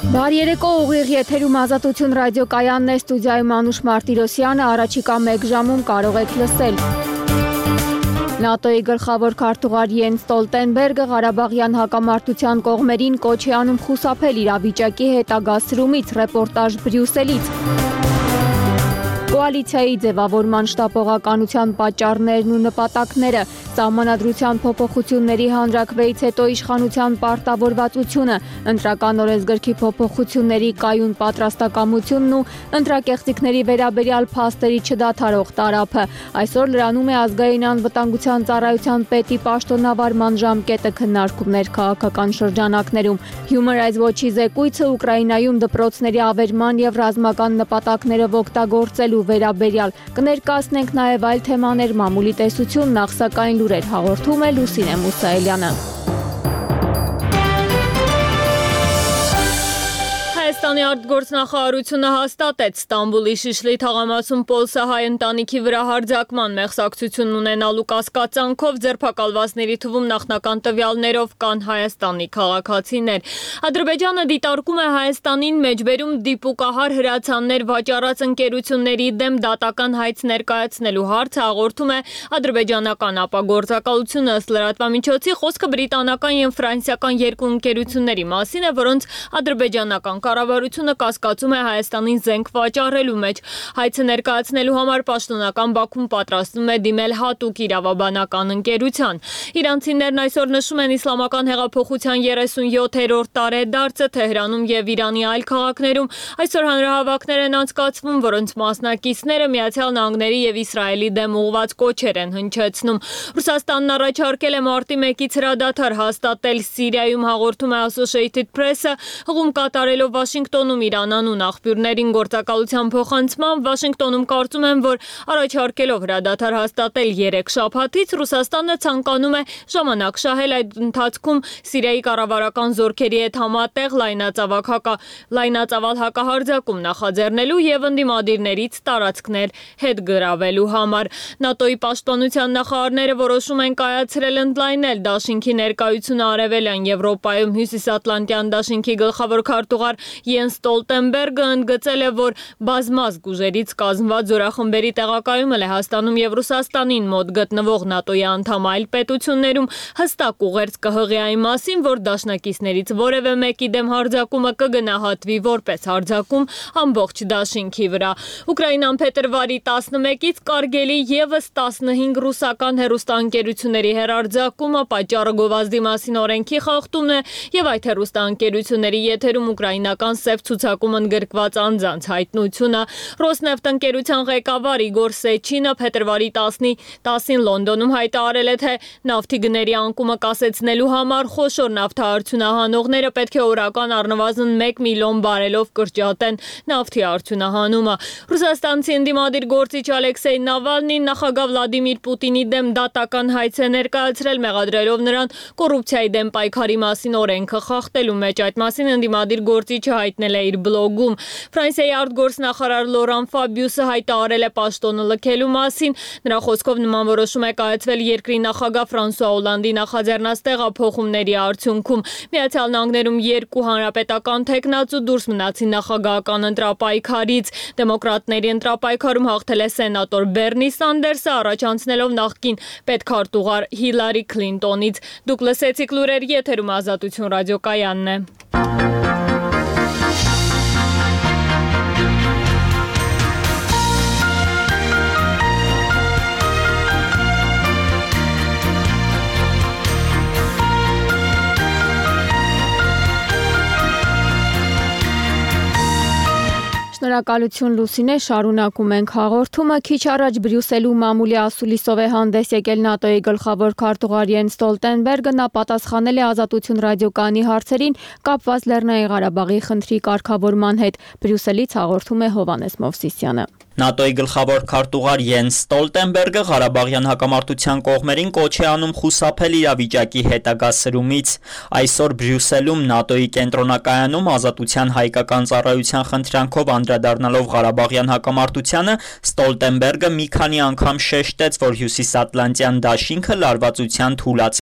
Բարերեկո ուղիղ եթերում Ազատություն ռադիոկայանն է, ստուդիայում Անուշ Մարտիրոսյանը, առաջիկա 1 ժամում կարող եք լսել։ ՆԱՏՕ-ի գլխավոր քարտուղար Յենս Ստոլտենբերգը Ղարաբաղյան հակամարտության կողմերին կոչ է անում խուսափել իրավիճակի հետագա սրումից, ռեպորտաժ Բրյուսելից։ Կոալիցիայի ձևավորման շտապողականության պատճառներն ու նպատակները, Սահմանադրության փոփոխությունների հանրաքվեից հետո իշխանության պարտավորվածությունը, Ընտրական օրենսգրքի փոփոխությունների կայուն պատրաստակամությունն ու ընտրակեղծիքների վերաբերյալ փաստերի չդադարող տարափը։ Այսօր լրանում է Ազգային անվտանգության ծառայության պետի պաշտոնավարման ժամկետը, քննարկումներ քաղաքական շրջանակներում։ Human Rights Watch-ի զեկույցը Ուկրաինայում դպրոցների ավերման եւ ռազմական նպատակներով օգտագործելու վերաբերյալ։ Կներկայացնենք նաև այլ թեմաներ, մամուլի տեսություն, նախ սակայն լուրեր հաղորդում է Լուսինե Մուսայելյանը։ Հայաստանի արտգործնախարարությունը հաստատեց Ստամբուլի Շիշլի թաղամասում պոլսահայ ընտանիքի վրա հարձակման մեղսակցությունն ունենալու կասկածանքով ձերբակալվածների թվում նախնական տվյալներով կան Հայաստանի քաղաքացիներ։ Ադրբեջանը դիտարկում է Հայաստանին մեջբերում դիպուկահար հրացաններ վաճառած ընկերությունների դեմ դատական հայց ներկայացնելու հարցը, հաղորդում է ադրբեջանական ապագործակալությունը։ Ըստ լրատվամիջոցի խոսքը բրիտանական եւ ֆրանսիական երկու ընկերությունների մասին է, որոնց ադրբեջանական կառավարությունը կասկածում է Հայաստանին զենք վաճառելու մեջ։ Հայցը ներկայացնելու համար պաշտոնական Բաքուն պատրաստվում է դիմել հատուկ իրավաբանական ընկերության։ Իրանցիներն այսօր նշում են Իսլամական հեղափոխության 37-րդ տարեդարձը Թեհրանում եւ Իրանի այլ քաղաքներում։ Այսօր հանրահավաքներ են անցկացվում, որոնց մասնակիցները Միացյալ Նահանգների եւ Իսրայելի դեմ ուղղված կոչեր են հնչեցնում։ Ռուսաստանն առաջարկել է մարտի 1-ից հրադադար հաստատել Սիրիայում, հաղորդում է Associated Press-ը, հղում կատարելով Վաշինգտոնում Իրանանուն աղբյուրներին գործակալության փոխանցման Վաշինգտոնում կարծում են, որ առաջարկելով հրադադար հաստատել 3 շաբաթից Ռուսաստանը ցանկանում է ժամանակ շահել այդ ընթացքում Սիրիայի կառավարական զորքերի հետ համատեղ լայնածավալ հակահարձակում նախաձեռնելու եւ ընդդիմադիրներից տարածքներ հետ գրավելու համար։ ՆԱՏՕ-ի պաշտպանության նախարարները որոշում են կայացրել ընդլայնել դաշինքի ներկայությունը Արևելյան Եվրոպայում։ Հյուսիսատլանտյան դաշինքի գլխավոր քարտուղար Յենս Ստոլտենբերգը ընդգծել է, որ բազմազգ ուժերից կազմված զորախմբերի տեղակայումը Լեհաստանում եւ Ռուսաստանին մոտ գտնվող ՆԱՏՕ-ի անդամ այլ պետություններում հստակ ուղերձ կհղի այն մասին, որ դաշնակիցներից որևէ մեկի դեմ հարձակումը կգնահատվի որպես հարձակում ամբողջ դաշինքի վրա։ Ուկրաինան փետրվարի 11-ից կարգելի եւս 15 ռուսական հեռուստաընկերությունների հեռարձակումը պատճառը գովազդի մասին օրենքի խախտումն է եւ այդ հեռուստաընկերությունների եթերում ուկրաինական սև ցուցակում ընդգրկված անձանց հայտնությունը։ Ռոսնեֆտ ընկերության ղեկավար Իգոր Սեչինը փետրվարի 10-ին Լոնդոնում հայտարարել է, թե նավթի գների անկումը կասեցնելու համար խոշոր նավթարդյունահանողները պետք է օրական առնվազն 1 միլիոն բարելով կրճատեն նավթի արդյունահանումը։ Ռուսաստանցի ընդդիմադիր գործիչ Ալեքսեյ Նավալնին նախագահ Վլադիմիր Պուտինի դեմ դատական հայց է ներկայացրել, մեղադրելով նրան կոռուպցիայի դեմ պայքարի մասին օրենքը խախտելու մեջ։ Այդ մասին ընդդիմադիր գործիչը հայտնել է իր բլոգում։ Ֆրանսիայի արտգործնախարար Լորան Ֆաբիուսը հայտարարել է պաշտոնը լքելու մասին։ Նրա խոսքով նման որոշում է կայացվել երկրի նախագահ Ֆրանսուଆ Օլանդի նախաձեռնած տեղափոխումների արդյունքում։ Միացյալ Նահանգներում 2 հանրապետական թեկնածու դուրս մնացին նախագահական ընտրապայքարից։ Դեմոկրատների ընտրապայքարում հաղթել է սենատոր Բերնի Սանդերսը, առաջանցնելով նախկին պետքարտուղար Հիլարի Քլինտոնից։ Դուք լսեցիք լուրեր, եթերում Ազատություն ռադիոկայանն է։ Շնորհակալություն Լուսինե, շարունակում ենք հաղորդումը։ Քիչ առաջ Բրյուսելում մամուլի ասուլիսով է հանդես եկել ՆԱՏՕ-ի գլխավոր քարտուղար Յենս Ստոլտենբերգը։ Նա պատասխանել է Ազատություն ռադիոկայանի հարցերին կապված Լեռնային Ղարաբաղի խնդրի կարգավորման հետ։ Բրյուսելից հաղորդում է Հովհաննես Մովսիսյանը։ ՆԱՏՕ-ի գլխավոր քարտուղար Յենս Ստոլտենբերգը Ղարաբաղյան հակամարտության կողմերին կոչ է անում խուսափել իրավիճակի հետագա սրումից։ Այսօր Բրյուսելում ՆԱՏՕ-ի կենտրոնակայանում Ազատության հայկական ծառայության խնդրանքով անդրադառնալով Ղարաբաղյան հակամարտությանը, Ստոլտենբերգը մի քանի անգամ շեշտեց, որ Հյուսիսատլանտյան դաշինքը լարվածության թուլացել